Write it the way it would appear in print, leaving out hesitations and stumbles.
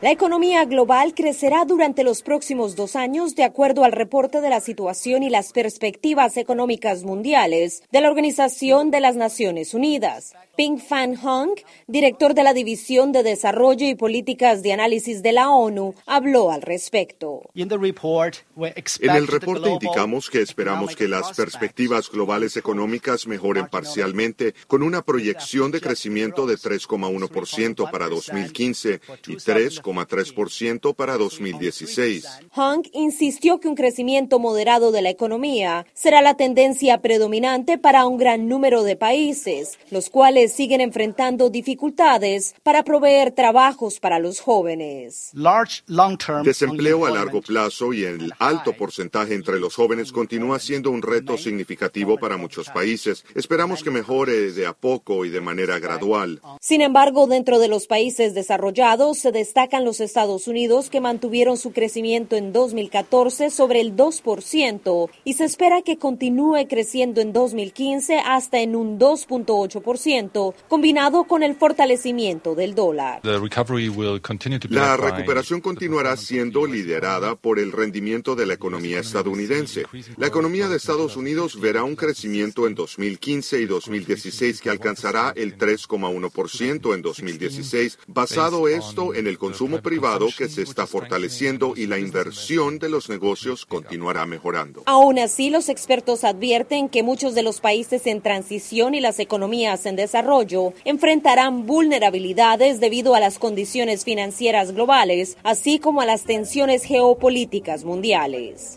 La economía global crecerá durante los próximos 2 años de acuerdo al reporte de la situación y las perspectivas económicas mundiales de la Organización de las Naciones Unidas. Ping Fan Hong, director de la División de Desarrollo y Políticas de Análisis de la ONU, habló al respecto. En el reporte indicamos que esperamos que las perspectivas globales económicas mejoren parcialmente con una proyección de crecimiento de 3,1% para 2015 y 3,3% para 2016. Hong insistió que un crecimiento moderado de la economía será la tendencia predominante para un gran número de países, los cuales siguen enfrentando dificultades para proveer trabajos para los jóvenes. Desempleo a largo plazo y el alto porcentaje entre los jóvenes continúa siendo un reto significativo para muchos países. Esperamos que mejore de a poco y de manera gradual. Sin embargo, dentro de los países desarrollados se destacan los Estados Unidos, que mantuvieron su crecimiento en 2014 sobre el 2% y se espera que continúe creciendo en 2015 hasta en un 2,8%, combinado con el fortalecimiento del dólar. La recuperación continuará siendo liderada por el rendimiento de la economía estadounidense. La economía de Estados Unidos verá un crecimiento en 2015 y 2016 que alcanzará el 3,1% en 2016, basado esto en el consumo privado que se está fortaleciendo y la inversión de los negocios continuará mejorando. Aún así, los expertos advierten que muchos de los países en transición y las economías en desarrollo enfrentarán vulnerabilidades debido a las condiciones financieras globales, así como a las tensiones geopolíticas mundiales.